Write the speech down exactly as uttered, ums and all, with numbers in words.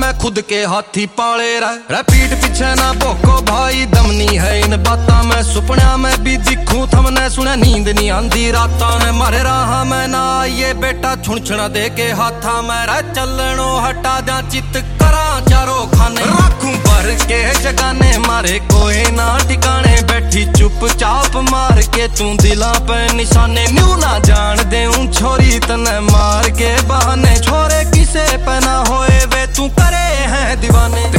मैं खुद के हाथी पाले रह पीठ पीछे ना भोको भाई दम नहीं है इन बातां में सुपनिया में भी दिखूं थमने सुने नींद नहीं आंदी रातां ने मारे राह में ना आइए बेटा छुणछुणा दे के हाथा में रह चलनो हटा जा चित करा चारों खाने रखूं भर के जगाने मारे कोई ना ठिकाने बैठी चुपचाप मार के तू दिला पे निशाने न्यू ना जान देऊं छोरी तने मार के बहाने छोरे किसे पे ना होए वे तू करे हैं दीवाने।